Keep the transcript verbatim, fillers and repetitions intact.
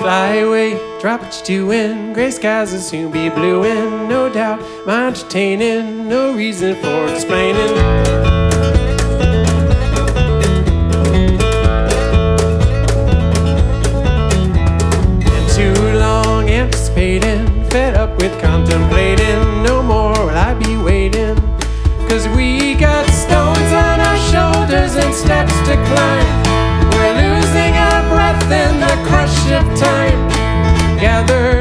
Fly away, drop what you're doing. Gray skies will soon be blueing, no doubt. My entertaining, no reason for explaining. Anticipating, fed up with contemplating. No more will I be waiting, 'cause we got stones on our shoulders and steps to climb. We're losing our breath in the crush of time. Gather